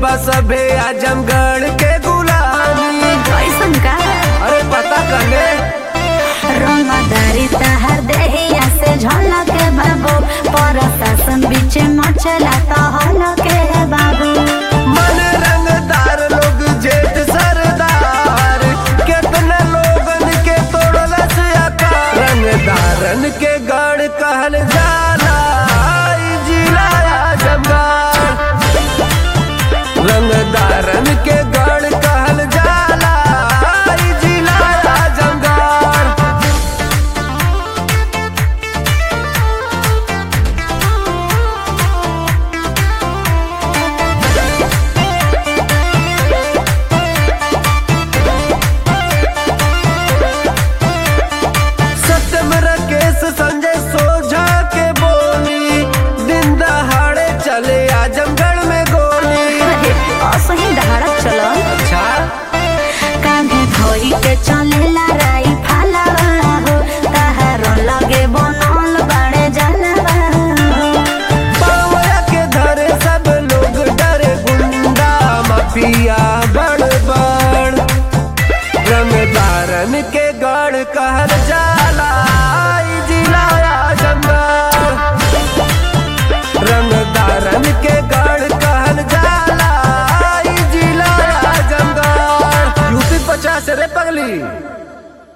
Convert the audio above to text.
बा सभे आजमगढ़ के गुलामी। कैसन का अरे पता कने रंगदारी तहर देहिया से झलक बाबू, प्रशासन बीच मचला तो हलक बाबू। मन रंगदार लोग जेठ सरदार, कितना लोगन के तोड़लस आकार। रंगदारन के गढ़ कहल जाला ई जिला आजमगढ़। रंगदारन के गढ़ कहल जाला ई जिला आजमगढ़। सत्यम राकेश संजय सोझा के बोली, दिन दहाड़े चले आजमगढ़ में गोली। असही दहाड़क चलो अच्छा कांधे धोई के चलेला राई फालवा हो, तहर लगे बनल बड़े जलवा हो। पावया के धरे सब लोग डरे, गुंडा माफिया बड़ बड़। रंगदारन के गढ़ कहल जाला ई जिला आजमगढ़। रंगदारन के गढ़ कहल जाला ई जिला आजमगढ़। यूपी 50 रे पगली।